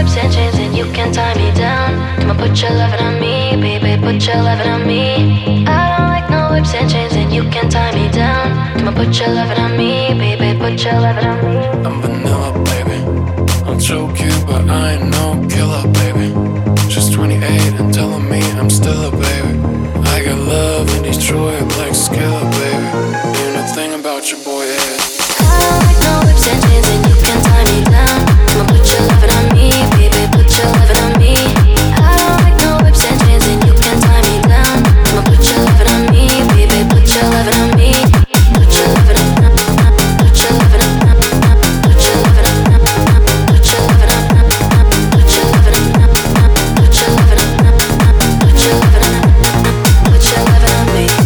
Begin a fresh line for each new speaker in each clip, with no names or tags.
whips and chains and you can tie me down. Come on, put your lovin' on me, baby, put your lovin' on me. I don't like no whips and chains and you can tie me down. Come on, put your lovin' on me, baby, put your lovin' on me.
I'm vanilla, baby. I'll choke you, but I ain't no killer, baby. She's 28 and telling me I'm still a baby. I got love in Detroit like Skilla, baby. You know the thing about your boy is
I don't like no whips and chains and you can tie me down. Come on, put your lovin' on me, baby, put your lovin' on me. I don't like no whips and chains and you can tie me down. Come on, put your lovin' on me, baby, put your lovin' on me. Put your lovin' on, put your lovin' on, put your lovin' on, put your lovin' on, put your lovin' on, put your lovin' on, put your lovin' on, put your lovin' on me.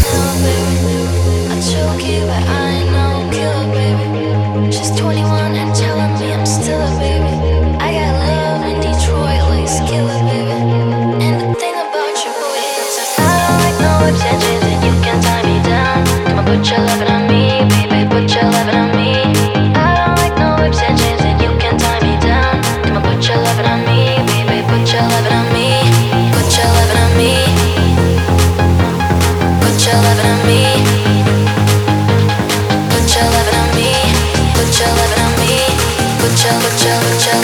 I choke you, but I ain't no killer, baby. She's 21 and telling me I'm still a baby. I got love in Detroit like Skilla, baby. And the thing about your boy is I don't like no whips and chains and you can tie me down. Come on, put your lovin' on me, baby, put your lovin' on me. I don't like no whips and chains and you can tie me down. Come on, put your lovin' on me, baby, put your lovin' on me. Put your lovin' on me. Put your lovin' on me. Put your lovin' on me. Put your lovin' on me. Put your